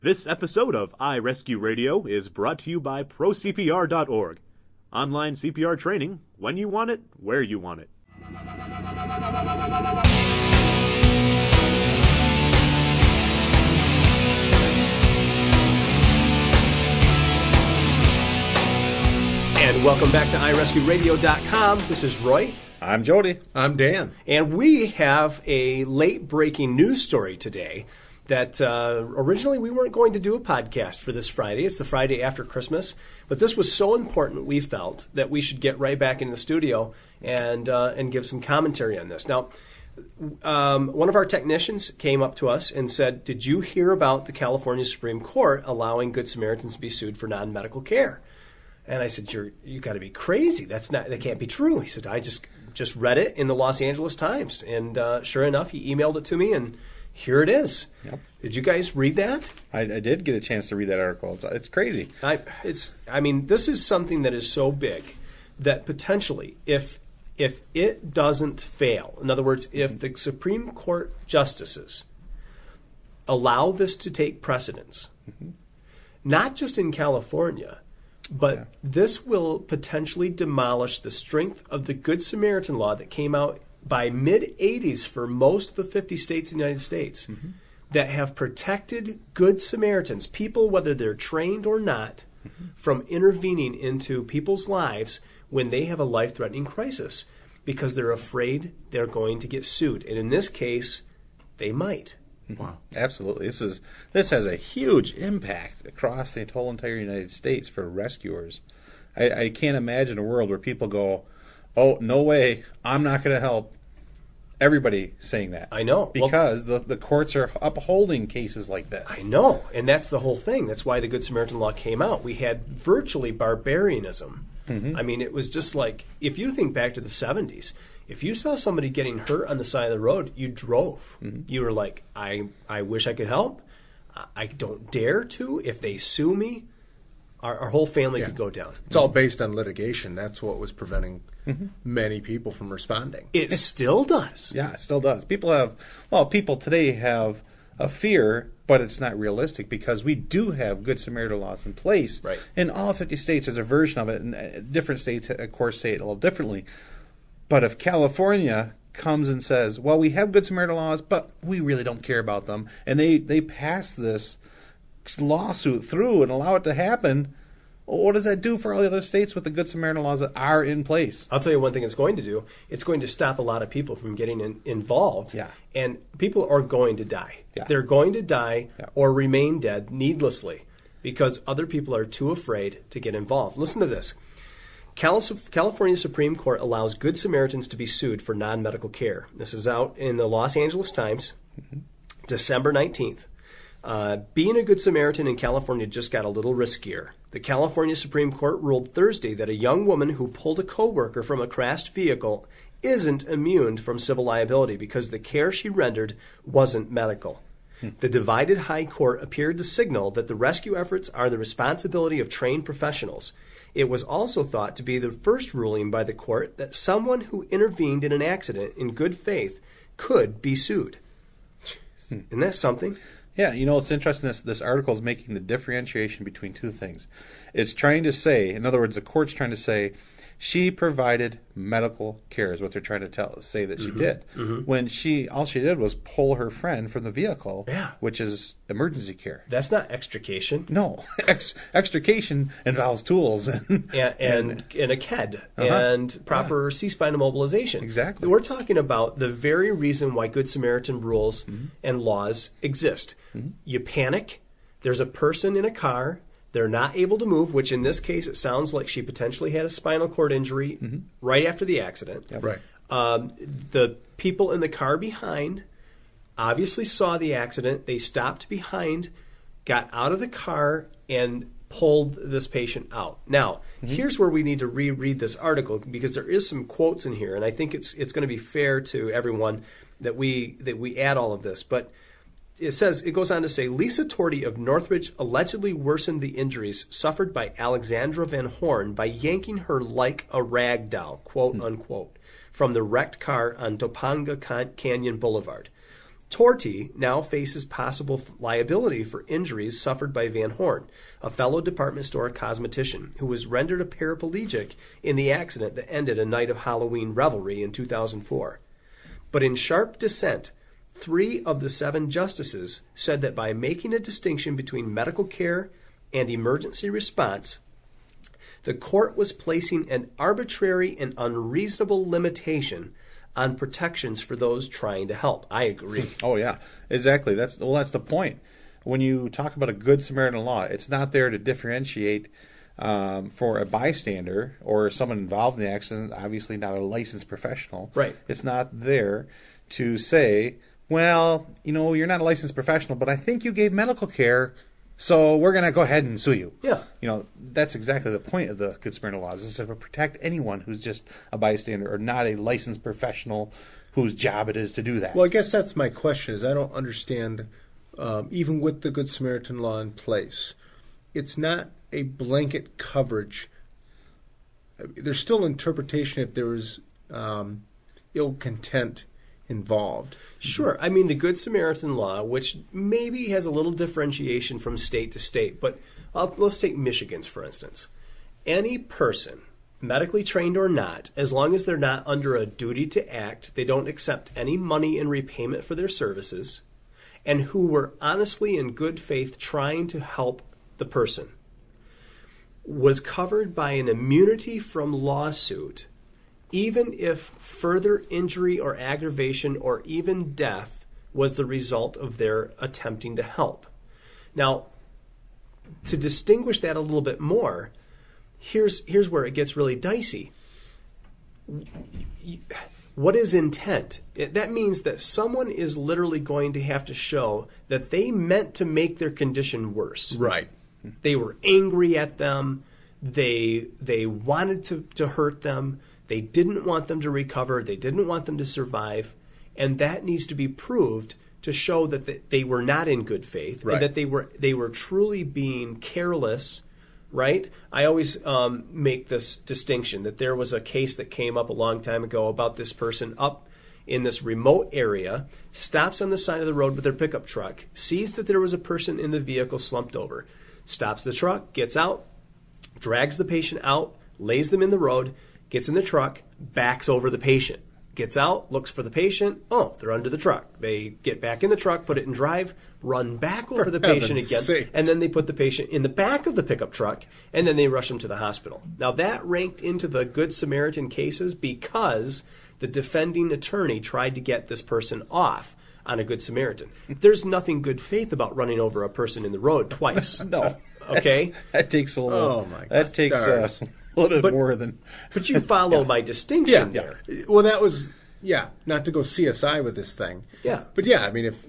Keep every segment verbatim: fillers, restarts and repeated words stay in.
This episode of iRescue Radio is brought to you by Pro C P R dot org. Online C P R training, when you want it, where you want it. And welcome back to i rescue radio dot com. This is Roy. I'm Jody. I'm Dan. And we have a late-breaking news story today that uh, originally we weren't going to do a podcast for this Friday. It's the Friday after Christmas. But this was so important, we felt, that we should get right back into the studio and uh, and give some commentary on this. Now, um, one of our technicians came up to us and said, did you hear about the California Supreme Court allowing Good Samaritans to be sued for non-medical care? And I said, you're you got to be crazy. That's not that can't be true. He said, I just just read it in the Los Angeles Times. And uh, sure enough, he emailed it to me, and here it is. Yep. Did you guys read that? I, I did get a chance to read that article. It's, it's crazy. I, it's. I mean, this is something that is so big that potentially, if if it doesn't fail, in other words, if the Supreme Court justices allow this to take precedence, mm-hmm. not just in California, but yeah. this will potentially demolish the strength of the Good Samaritan law that came out by mid eighties for most of the fifty states in the United States mm-hmm. that have protected Good Samaritans, people, whether they're trained or not, mm-hmm. from intervening into people's lives when they have a life-threatening crisis because they're afraid they're going to get sued. And in this case, they might. Wow. Absolutely. This is this has a huge impact across the whole entire United States for rescuers. I, I can't imagine a world where people go, oh, no way, I'm not going to help. Everybody saying that. I know. Because well, the, the courts are upholding cases like this. I know. And that's the whole thing. That's why the Good Samaritan law came out. We had virtually barbarianism. Mm-hmm. I mean, it was just like, if you think back to the seventies, if you saw somebody getting hurt on the side of the road, you drove. Mm-hmm. You were like, I, I wish I could help. I don't dare to. If they sue me, our, our whole family yeah. could go down. It's all based on litigation. That's what was preventing mm-hmm. many people from responding. It still does. Yeah, it still does. People have, well, people today have a fear, but it's not realistic because we do have Good Samaritan laws in place. Right. In all fifty states, there's a version of it, and different states, of course, say it a little differently. But if California comes and says, well, we have Good Samaritan laws, but we really don't care about them, and they, they pass this lawsuit through and allow it to happen, what does that do for all the other states with the Good Samaritan laws that are in place? I'll tell you one thing it's going to do. It's going to stop a lot of people from getting in, involved. Yeah. And people are going to die. Yeah. They're going to die yeah. or remain dead needlessly because other people are too afraid to get involved. Listen to this. California Supreme Court allows Good Samaritans to be sued for non-medical care. This is out in the Los Angeles Times, mm-hmm. December nineteenth. Uh, being a Good Samaritan in California just got a little riskier. The California Supreme Court ruled Thursday that a young woman who pulled a coworker from a crashed vehicle isn't immune from civil liability because the care she rendered wasn't medical. Hmm. The divided high court appeared to signal that the rescue efforts are the responsibility of trained professionals. It was also thought to be the first ruling by the court that someone who intervened in an accident in good faith could be sued. Hmm. Isn't that something? Yeah, you know, it's interesting. This, this article is making the differentiation between two things. It's trying to say, in other words, the court's trying to say, she provided medical care is what they're trying to tell say that mm-hmm. she did. Mm-hmm. When she, all she did was pull her friend from the vehicle, yeah. which is emergency care. That's not extrication. No, Ex- extrication involves tools and and and, and a K E D uh-huh. and proper yeah. C-spine immobilization. Exactly. We're talking about the very reason why Good Samaritan rules mm-hmm. and laws exist. Mm-hmm. You panic. There's a person in a car. They're not able to move, which in this case, it sounds like she potentially had a spinal cord injury mm-hmm. right after the accident. Yep. Right. Um, the people in the car behind obviously saw the accident. They stopped behind, got out of the car, and pulled this patient out. Now, mm-hmm. here's where we need to reread this article because there is some quotes in here, and I think it's it's going to be fair to everyone that we that we add all of this. But it says, it goes on to say, Lisa Torti of Northridge allegedly worsened the injuries suffered by Alexandra Van Horn by yanking her like a rag doll, quote mm-hmm. unquote, from the wrecked car on Topanga Canyon Boulevard. Torty now faces possible f- liability for injuries suffered by Van Horn, a fellow department store cosmetician who was rendered a paraplegic in the accident that ended a night of Halloween revelry in two thousand four. But in sharp dissent, three of the seven justices said that by making a distinction between medical care and emergency response, the court was placing an arbitrary and unreasonable limitation on protections for those trying to help. I agree. Oh yeah, exactly. That's well, that's the point. When you talk about a good Samaritan law, it's not there to differentiate um, for a bystander or someone involved in the accident. Obviously, not a licensed professional. Right. It's not there to say, well, you know, you're not a licensed professional, but I think you gave medical care, so we're going to go ahead and sue you. Yeah. You know, that's exactly the point of the Good Samaritan laws, is to protect anyone who's just a bystander or not a licensed professional whose job it is to do that. Well, I guess that's my question, is I don't understand, um, even with the Good Samaritan law in place, it's not a blanket coverage. There's still interpretation if there was um, ill content involved. Sure. I mean, the Good Samaritan law, which maybe has a little differentiation from state to state, but I'll, let's take Michigan's, for instance. Any person, medically trained or not, as long as they're not under a duty to act, they don't accept any money in repayment for their services, and who were honestly in good faith trying to help the person, was covered by an immunity from lawsuit, even if further injury or aggravation or even death was the result of their attempting to help. Now, to distinguish that a little bit more, here's here's where it gets really dicey. What is intent? It, that means that someone is literally going to have to show that they meant to make their condition worse. Right. They were angry at them. They they wanted to, to hurt them. They didn't want them to recover. They didn't want them to survive. And that needs to be proved to show that the, they were not in good faith, right, and that they were they were truly being careless, right? I always um, make this distinction that there was a case that came up a long time ago about this person up in this remote area, stops on the side of the road with their pickup truck, sees that there was a person in the vehicle slumped over, stops the truck, gets out, drags the patient out, lays them in the road, gets in the truck, backs over the patient, gets out, looks for the patient. Oh, they're under the truck. They get back in the truck, put it in drive, run back over For the patient heaven's again, sakes. and then they put the patient in the back of the pickup truck, and then they rush him to the hospital. Now, that ranked into the Good Samaritan cases because the defending attorney tried to get this person off on a Good Samaritan. There's nothing good faith about running over a person in the road twice. No. Okay? That takes a little. Oh, my That takes uh, stars. a little bit But- more than. But you follow my distinction Yeah. there. Well, that was, yeah, not to go C S I with this thing. Yeah. But yeah, I mean, if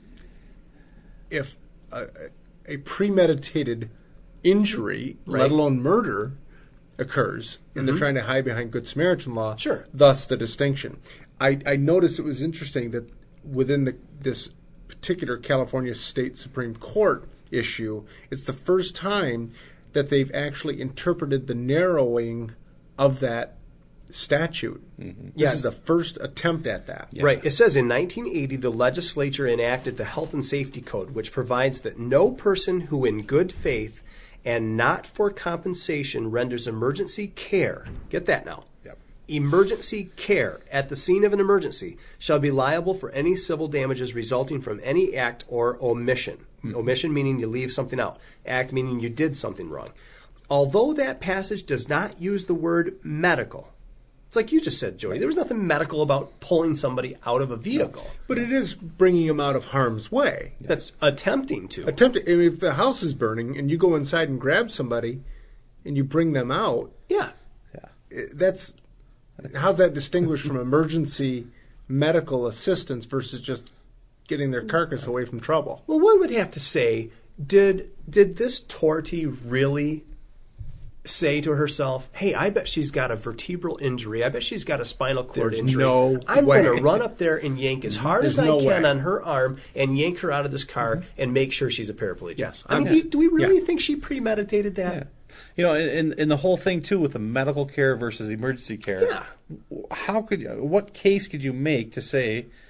if a, a premeditated injury, Right. let alone murder, occurs, and they're trying to hide behind Good Samaritan law, Sure. thus the distinction. I, I noticed it was interesting that within the, this particular California State Supreme Court issue, it's the first time that they've actually interpreted the narrowing of that statute. This Yes. is the first attempt at that. Right. It says in nineteen eighty, the legislature enacted the Health and Safety Code, which provides that no person who in good faith and not for compensation renders emergency care, get that now, Yep. emergency care at the scene of an emergency shall be liable for any civil damages resulting from any act or omission. Omission meaning you leave something out. Act meaning you did something wrong. Although that passage does not use the word medical, it's like you just said, Jody, there was nothing medical about pulling somebody out of a vehicle. But it is bringing them out of harm's way. That's attempting to. Attempt. I mean, if the house is burning and you go inside and grab somebody and you bring them out, Yeah. Yeah. i- that's how's that distinguished from emergency medical assistance versus just getting their carcass away from trouble? Well, one would have to say, did did this Torty really say to herself, hey, I bet she's got a vertebral injury. I bet she's got a spinal cord There's injury. no I'm way. going to run up there and yank as hard There's as I no can way. on her arm and yank her out of this car and make sure she's a paraplegic. Yes. I mean, I'm- do, do we really yeah. think she premeditated that? Yeah. You know, and, and the whole thing too with the medical care versus emergency care. Yeah. How could you? What case could you make to say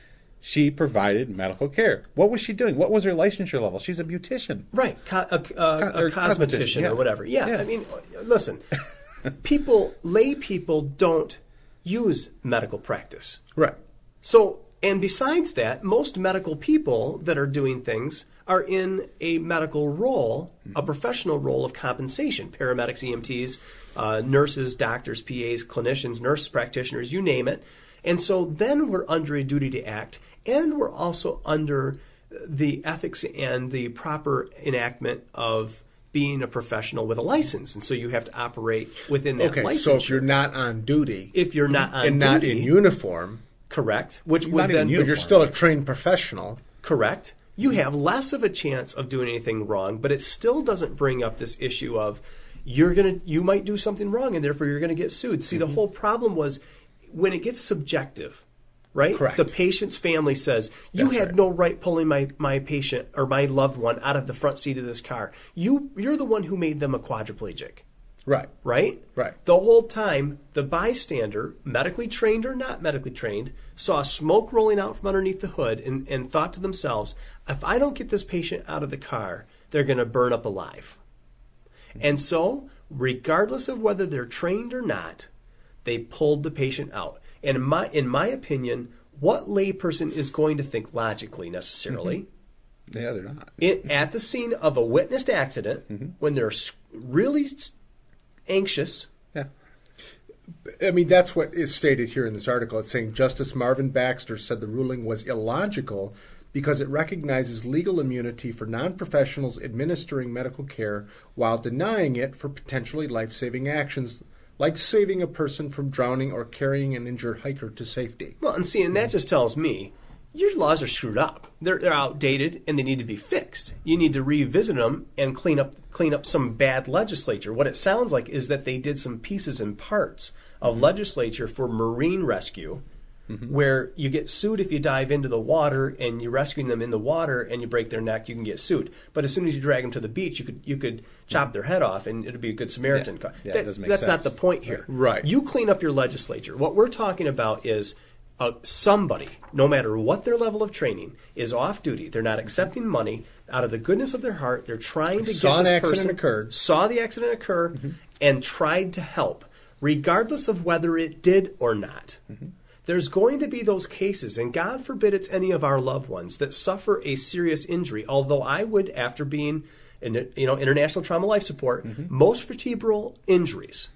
She provided medical care. What was she doing? What was her licensure level? She's a beautician. Right, Co- a, a, Co- a or cosmetician cosmetician, yeah. or whatever. Yeah, Yeah. I mean, listen, people, lay people don't use medical practice. Right. So, and besides that, most medical people that are doing things are in a medical role, a professional role of compensation. Paramedics, E M Ts, uh, nurses, doctors, P As, clinicians, nurse practitioners, you name it. And so then we're under a duty to act, and we're also under the ethics and the proper enactment of being a professional with a license. And so you have to operate within that Okay, licensure. so if you're not on duty If you're not on and not duty, in uniform, correct, which Not would even then uniform. but you're still a trained professional. correct, you have less of a chance of doing anything wrong, but it still doesn't bring up this issue of you're gonna you might do something wrong and therefore you're gonna get sued. See, Mm-hmm. the whole problem was when it gets subjective, right? Correct. The patient's family says, you That's had right. no right pulling my, my patient or my loved one out of the front seat of this car. You you're the one who made them a quadriplegic. Right. Right? Right. The whole time, the bystander, medically trained or not medically trained, saw smoke rolling out from underneath the hood and, and thought to themselves, if I don't get this patient out of the car, they're going to burn up alive. And so, regardless of whether they're trained or not, they pulled the patient out. And in my, in my opinion, what layperson is going to think logically necessarily? Yeah, they're not. It, at the scene of a witnessed accident, when they're s- really s- anxious, Yeah. I mean, that's what is stated here in this article. It's saying Justice Marvin Baxter said the ruling was illogical because it recognizes legal immunity for non-professionals administering medical care while denying it for potentially life-saving actions like saving a person from drowning or carrying an injured hiker to safety. well, and see, and that just tells me your laws are screwed up. They're, they're outdated and they need to be fixed. You need to revisit them and clean up clean up some bad legislature. What it sounds like is that they did some pieces and parts of legislature for marine rescue, where you get sued if you dive into the water and you're rescuing them in the water and you break their neck, you can get sued. But as soon as you drag them to the beach, you could you could chop their head off and it'd be a good Samaritan. Yeah. Yeah, it That- doesn't make that's not sense. the point here. Right. You clean up your legislature. What we're talking about is uh, somebody, no matter what their level of training, is off duty. They're not accepting money out of the goodness of their heart. They're trying to Saw get an this accident person occurred. saw the accident occur and tried to help, regardless of whether it did or not. There's going to be those cases, and God forbid it's any of our loved ones that suffer a serious injury. Although I would, after being in you know international trauma life support, most vertebral injuries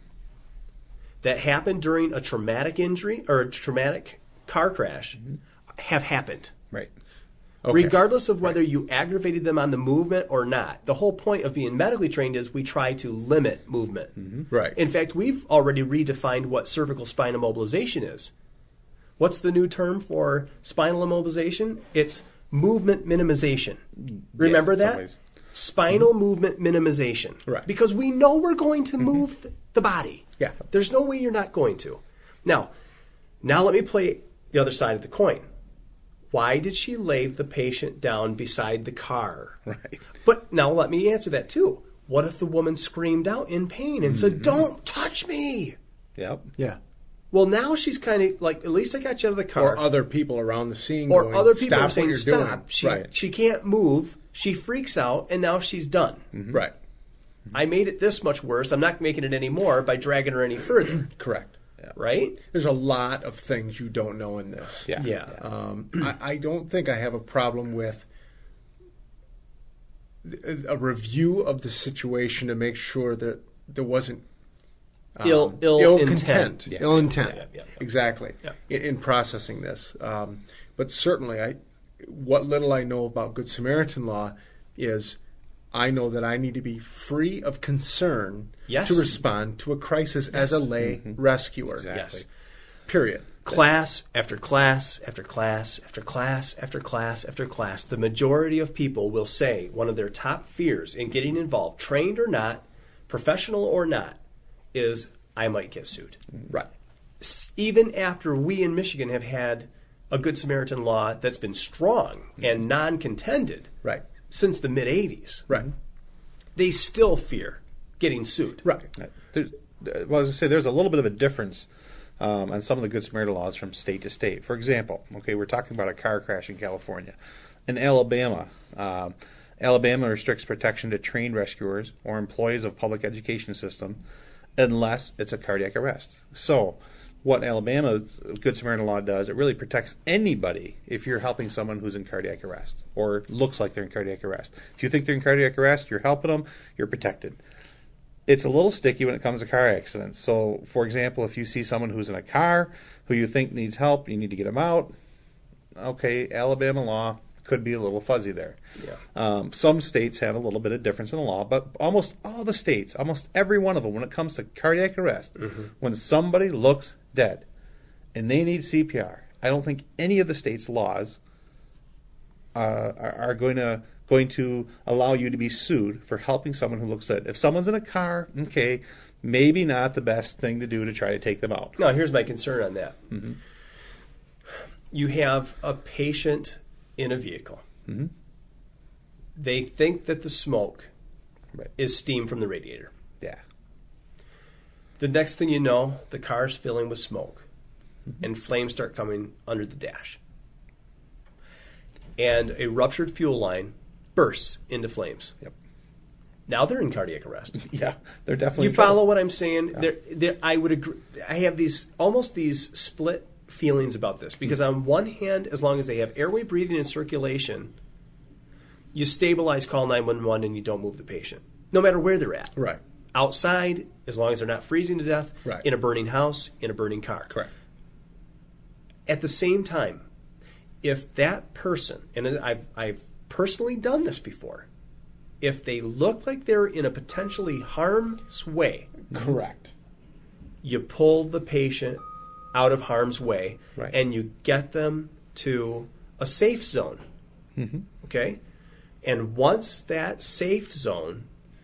that happen during a traumatic injury or a traumatic car crash have happened. Right. Okay. Regardless of whether you aggravated them on the movement or not. The whole point of being medically trained is we try to limit movement. Right. In fact, we've already redefined what cervical spine immobilization is. What's the new term for spinal immobilization? It's movement minimization. Remember in some that? ways. Spinal movement minimization. Right. Because we know we're going to move th- the body. Yeah. There's no way you're not going to. Now, now let me play the other side of the coin. Why did she lay the patient down beside the car? Right. But now let me answer that too. What if the woman screamed out in pain and said, "Don't touch me"? Yep. Yeah. Well, now she's kind of like, at least I got you out of the car. Or other people around the scene Or going, other people stop are saying, what you're "Stop." doing. She, Right. she can't move. She freaks out, and now she's done. Right. I made it this much worse. I'm not making it any more by dragging her any further. Correct. Right? There's a lot of things you don't know in this. Yeah. Yeah. Um, I, I don't think I have a problem with a, a review of the situation to make sure that there wasn't um, Ill- ill ill intent. content, Yeah. ill intent, Yeah, yeah, yeah. exactly, Yeah. in, in processing this. Um, but certainly, I what little I know about Good Samaritan law is I know that I need to be free of concern Yes. to respond to a crisis as a lay rescuer. Exactly. Yes. Period. Class after class after class after class after class after class, the majority of people will say one of their top fears in getting involved, trained or not, professional or not, is I might get sued. Right. S- Even after we in Michigan have had a Good Samaritan law that's been strong and non-contended Right. since the mid-eighties, Right. they still fear getting sued. Right. There's, well, as I say, there's a little bit of a difference um, on some of the Good Samaritan laws from state to state. For example, okay, we're talking about a car crash in California. In Alabama, uh, Alabama restricts protection to trained rescuers or employees of public education system unless it's a cardiac arrest. So what Alabama's Good Samaritan law does, it really protects anybody if you're helping someone who's in cardiac arrest or looks like they're in cardiac arrest. If you think they're in cardiac arrest, you're helping them, you're protected. It's a little sticky when it comes to car accidents. So, for example, if you see someone who's in a car who you think needs help, you need to get them out, okay, Alabama law could be a little fuzzy there. Yeah. Um, some states have a little bit of difference in the law, but almost all the states, almost every one of them, when it comes to cardiac arrest, mm-hmm. when somebody looks dead and they need C P R, I don't think any of the states' laws uh, are, are going to going to allow you to be sued for helping someone who looks dead. If someone's in a car, okay, maybe not the best thing to do to try to take them out. Now, here's my concern on that. Mm-hmm. You have a patient in a vehicle. Mm-hmm. They think that the smoke Right. is steam from the radiator. Yeah. The next thing you know, the car's filling with smoke, Mm-hmm. and flames start coming under the dash. And a ruptured fuel line bursts into flames. Yep. Now they're in cardiac arrest. Yeah, they're definitely. You in trouble. follow what I'm saying? Yeah. There, there, I would agree. I have these almost these split feelings about this because on one hand, as long as they have airway breathing and circulation, you stabilize, call nine one one, and you don't move the patient, no matter where they're at. Right. Outside, as long as they're not freezing to death, Right. in a burning house, in a burning car. Correct. At the same time, if that person, and I've, I've personally done this before, if they look like they're in a potentially harm's way, Correct. you pull the patient out of harm's way, Right. and you get them to a safe zone. Mm-hmm. Okay? And once that safe zone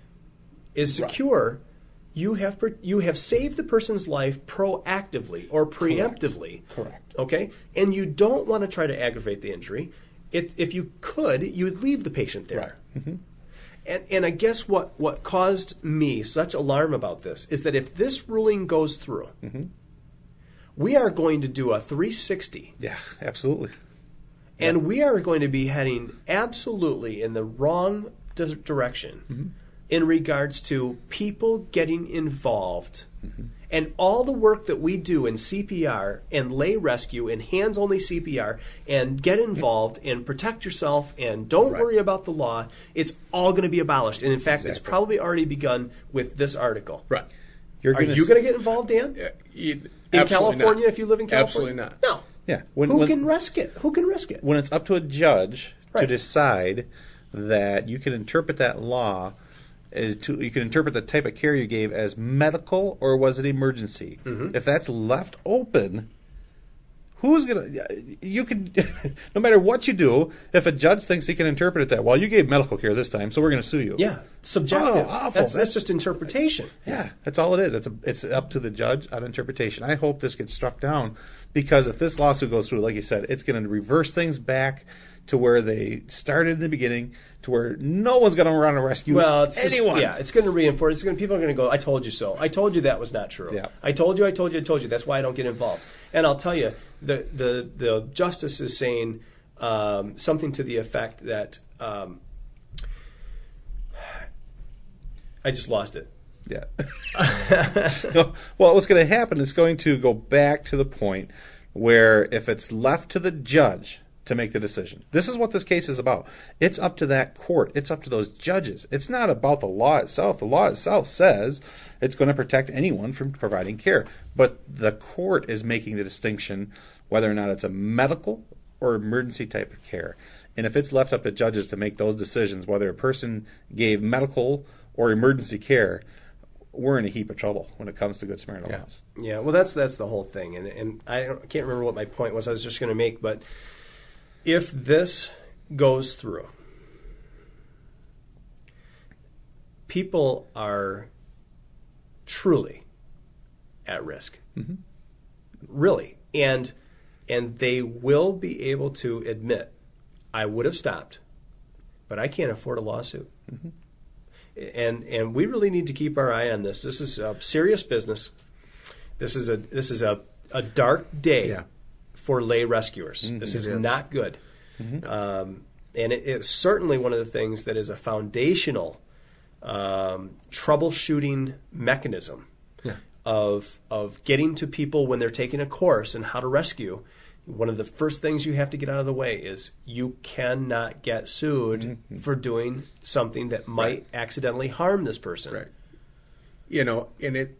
is secure, you have per- you have saved the person's life proactively or preemptively. Correct. Okay? And you don't want to try to aggravate the injury. It, if you could, you would leave the patient there. Right. Mm-hmm. And, and I guess what, what caused me such alarm about this is that if this ruling goes through, Mm-hmm. we are going to do a three sixty. Yeah, absolutely. And we are going to be heading absolutely in the wrong di- direction Mm-hmm. in regards to people getting involved. Mm-hmm. And all the work that we do in C P R and lay rescue and hands-only C P R and get involved and protect yourself and don't Right. worry about the law, it's all going to be abolished. And in fact, it's Exactly. probably already begun with this article. Right. You're Are gonna you s- going to get involved, Dan? Uh, you- In absolutely California, not. if you live in California? Absolutely not. No. Yeah. When, Who when, can risk it? Who can risk it? when it's up to a judge to Right. decide that you can interpret that law as to you can interpret the type of care you gave as medical or was it emergency. Mm-hmm. If that's left open, who's gonna? You can, no matter what you do, if a judge thinks he can interpret it that well, you gave medical care this time, so we're going to sue you. Yeah, subjective. Oh, awful. That's, that's just interpretation. Yeah, that's all it is. It's a, it's up to the judge on interpretation. I hope this gets struck down because if this lawsuit goes through, like you said, it's going to reverse things back to where they started in the beginning, to where no one's going to run and rescue Well, it's just- anyone. yeah, it's going to reinforce. It's going to, people are going to go, "I told you so. I told you that was not true. Yeah. I told you. I told you. I told you. That's why I don't get involved." And I'll tell you, the the the justice is saying um, something to the effect that um, I just lost it. Yeah. No, well, what's going to happen is going to go back to the point where if it's left to the judge to make the decision. This is what this case is about. It's up to that court. It's up to those judges. It's not about the law itself. The law itself says it's going to protect anyone from providing care. But the court is making the distinction whether or not it's a medical or emergency type of care. And if it's left up to judges to make those decisions, whether a person gave medical or emergency care, we're in a heap of trouble when it comes to Good Samaritan Yeah. laws. Yeah, well, that's that's the whole thing, and and I, don't, I can't remember what my point was. I was just going to make, but if this goes through, people are truly at risk, Mhm. really, and and they will be able to admit, I would have stopped, but I can't afford a lawsuit. Mm-hmm. And and we really need to keep our eye on this. This is a serious business. This is a this is a a dark day Yeah. for lay rescuers. This is It is. not good. Um, and it, it's certainly one of the things that is a foundational um, troubleshooting mechanism Yeah. of of getting to people when they're taking a course and how to rescue. One of the first things you have to get out of the way is you cannot get sued Mm-hmm. for doing something that might Right. accidentally harm this person. Right. You know, and it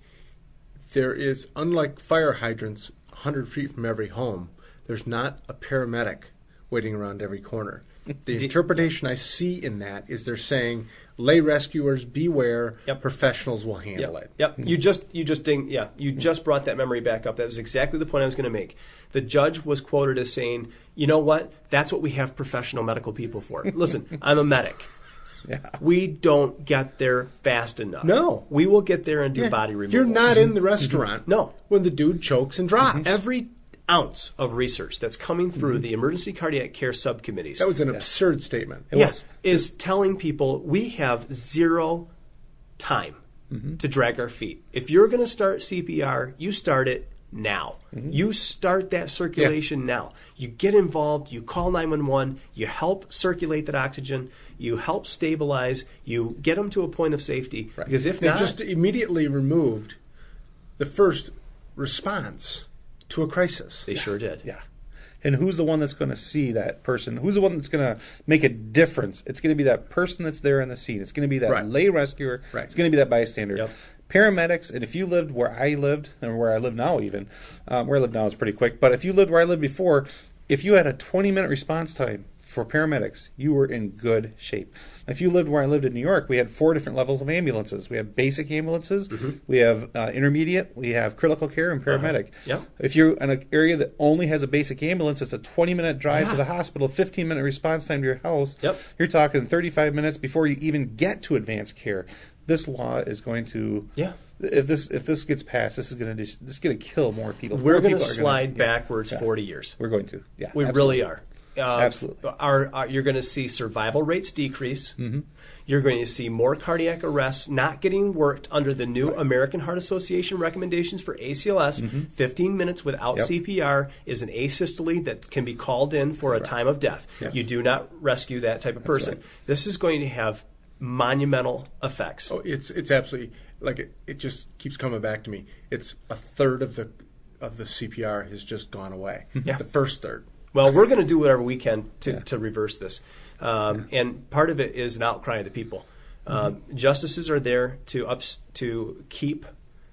there is, unlike fire hydrants, one hundred feet from every home, there's not a paramedic waiting around every corner. The Di- interpretation I see in that is they're saying, lay rescuers, beware, Yep. professionals will handle Yep. it. Yep. You just you just ding yeah, you just brought that memory back up. That was exactly the point I was going to make. The judge was quoted as saying, "You know what? That's what we have professional medical people for." Listen, I'm a medic. Yeah. We don't get there fast enough. No. We will get there and do Yeah. body removal. You're not in the restaurant No. when the dude chokes and drops. Every ounce of research that's coming through the emergency cardiac care subcommittees That was an absurd statement. yes, is telling people we have zero time to drag our feet. If you're going to start C P R, you start it now. You start that circulation now. You get involved, you call nine one one, you help circulate that oxygen, you help stabilize, you get them to a point of safety. Because if They not, just immediately removed the first response to a crisis. they sure did. Yeah. And who's the one that's going to see that person? Who's the one that's going to make a difference? It's going to be that person that's there on the scene. It's going to be that Right. lay rescuer. Right. It's going to be that bystander. Yep. Paramedics, and if you lived where I lived, and where I live now even, um, where I live now is pretty quick, but if you lived where I lived before, if you had a twenty-minute response time for paramedics, you were in good shape. If you lived where I lived in New York, we had four different levels of ambulances. We have basic ambulances, we have uh, intermediate, we have critical care, and paramedic. Yep. If you're in an area that only has a basic ambulance, it's a twenty-minute drive Yeah. to the hospital, fifteen-minute response time to your house. Yep. You're talking thirty-five minutes before you even get to advanced care. This law is going to Yeah. If this if this gets passed, this is going to this is going to kill more people. We're More going to people are slide gonna- yeah. backwards Yeah. forty years. We're going to. Yeah, We absolutely. really are. Uh, Absolutely. Our, our, you're going to see survival rates decrease. Mm-hmm. You're going to see more cardiac arrests not getting worked under the new American Heart Association recommendations for A C L S. fifteen minutes without Yep. C P R is an asystole that can be called in for a time of death. Yes. You do not rescue that type of person. right. This is going to have monumental effects. Oh, it's it's absolutely like it, it just keeps coming back to me. It's a third of the of the C P R has just gone away. Yeah. The first third. Well, we're going to do whatever we can to, Yeah. to reverse this. Um, And part of it is an outcry of the people. Um, Justices are there to ups, to keep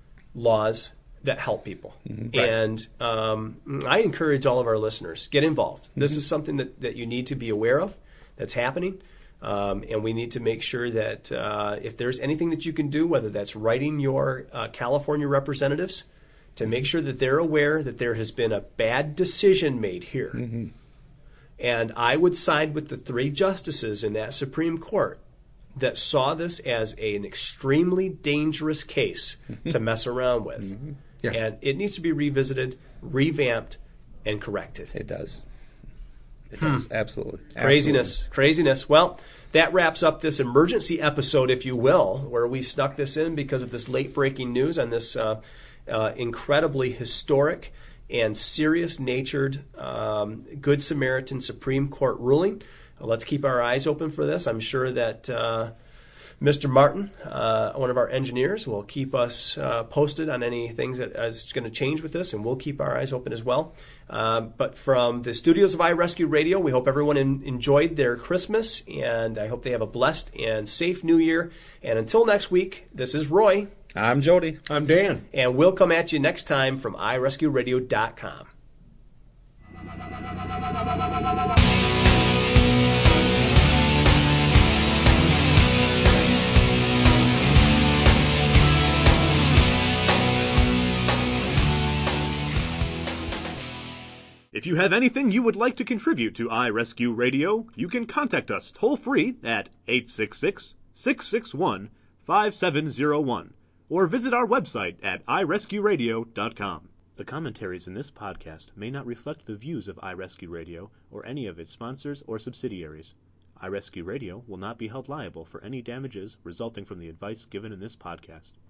laws that help people. And um, I encourage all of our listeners, get involved. This is something that, that you need to be aware of that's happening. Um, and we need to make sure that uh, if there's anything that you can do, whether that's writing your uh, California representatives, to make sure that they're aware that there has been a bad decision made here. And I would side with the three justices in that Supreme Court that saw this as a, an extremely dangerous case to mess around with. Yeah. And it needs to be revisited, revamped, and corrected. It does. It does. Absolutely. Craziness, craziness. Well, that wraps up this emergency episode, if you will, where we snuck this in because of this late breaking news on this uh, uh, incredibly historic and serious-natured um, Good Samaritan Supreme Court ruling. Uh, let's keep our eyes open for this. I'm sure that uh, Mister Martin, uh, one of our engineers, will keep us uh, posted on any things that is going to change with this, and we'll keep our eyes open as well. Um, but from the studios of iRescue Radio, we hope everyone in, enjoyed their Christmas, and I hope they have a blessed and safe New Year. And until next week, this is Roy, I'm Jody. I'm Dan. and we'll come at you next time from i rescue radio dot com. If you have anything you would like to contribute to iRescue Radio, you can contact us toll-free at eight six six, six six one, five seven zero one or visit our website at i rescue radio dot com. The commentaries in this podcast may not reflect the views of iRescue Radio or any of its sponsors or subsidiaries. iRescue Radio will not be held liable for any damages resulting from the advice given in this podcast.